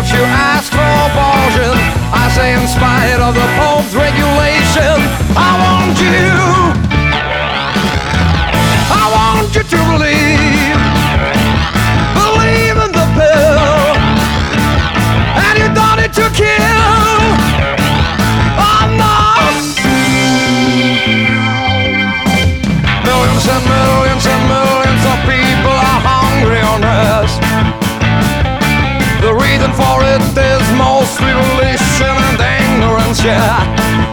you ask for abortion. I say in spite of the Pope's regulation, I want you to believe in the pill, and you done it to kill. Oh no! Millions and millions and millions of people are hungry on earth. The reason for it is mostly religion and ignorance, yeah.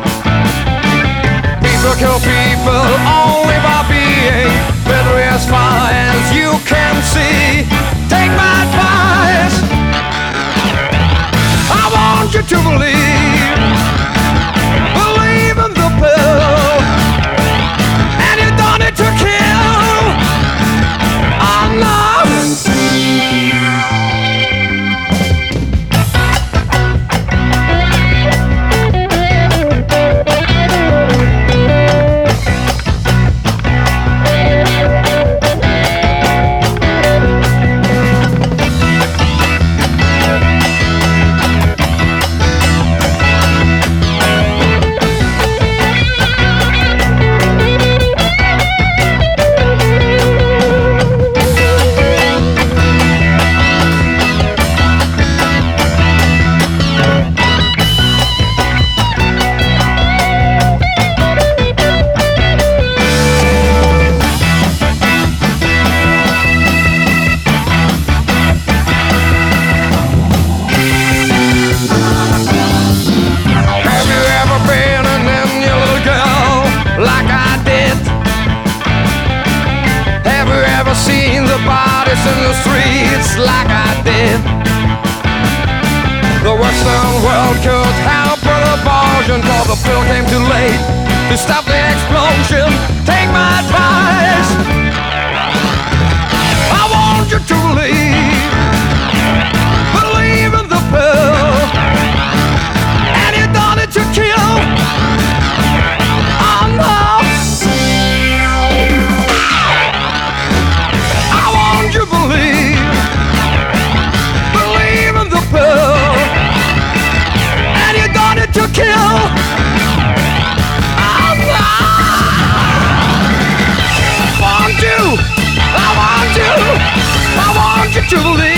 People kill people only by being better as far as you can see. Take my advice. I want you to believe in the pill, and you done it to kill. Oh no! Seen the bodies in the streets like I did. The Western world could help with abortion, but the pill came too late to stop the explosion. Take my advice. I want you to believe in the pill, and you done it to kill. Oh no! You believe in the pill, and you done it to kill. I want you to believe.